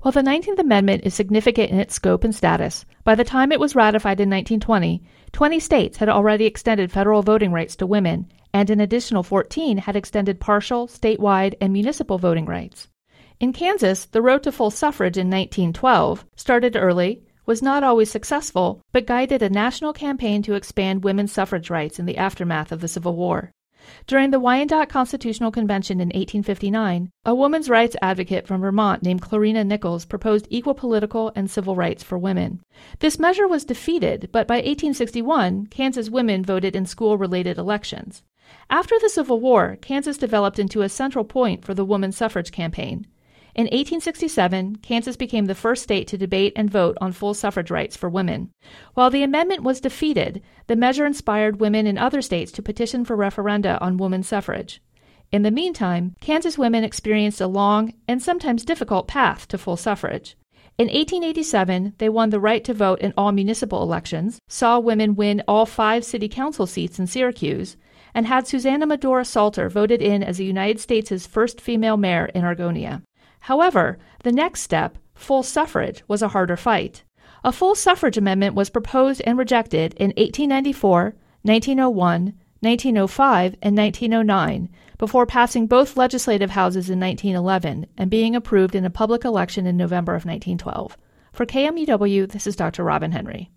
While the 19th Amendment is significant in its scope and status, by the time it was ratified in 1920, 20 states had already extended federal voting rights to women, and an additional 14 had extended partial, statewide, and municipal voting rights. In Kansas, the road to full suffrage in 1912 started early, was not always successful, but guided a national campaign to expand women's suffrage rights in the aftermath of the Civil War. During the Wyandotte Constitutional Convention in 1859, a women's rights advocate from Vermont named Clarina Nichols proposed equal political and civil rights for women. This measure was defeated, but by 1861, Kansas women voted in school-related elections. After the Civil War, Kansas developed into a central point for the women's suffrage campaign. In 1867, Kansas became the first state to debate and vote on full suffrage rights for women. While the amendment was defeated, the measure inspired women in other states to petition for referenda on women's suffrage. In the meantime, Kansas women experienced a long and sometimes difficult path to full suffrage. In 1887, they won the right to vote in all municipal elections, saw women win all 5 city council seats in Syracuse, and had Susanna Medora Salter voted in as the United States' first female mayor in Argonia. However, the next step, full suffrage, was a harder fight. A full suffrage amendment was proposed and rejected in 1894, 1901, 1905, and 1909, before passing both legislative houses in 1911 and being approved in a public election in November of 1912. For KMUW, this is Dr. Robin Henry.